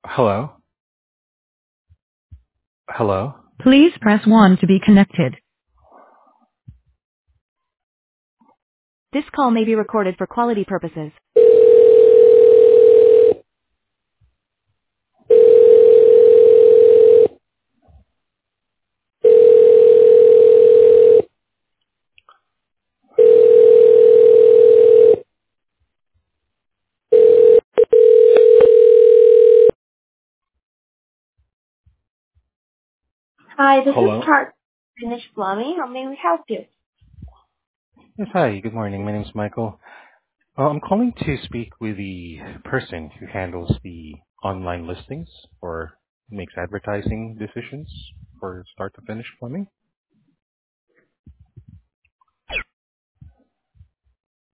Hello? Hello? Please press 1 to be connected. This call may be recorded for quality purposes. Hi, this is Hello? Chart Finish Plumbing. How may we help you? Yes, hi. Good morning. My name is Michael. I'm calling to speak with the person who handles the online listings or makes advertising decisions for start to finish plumbing.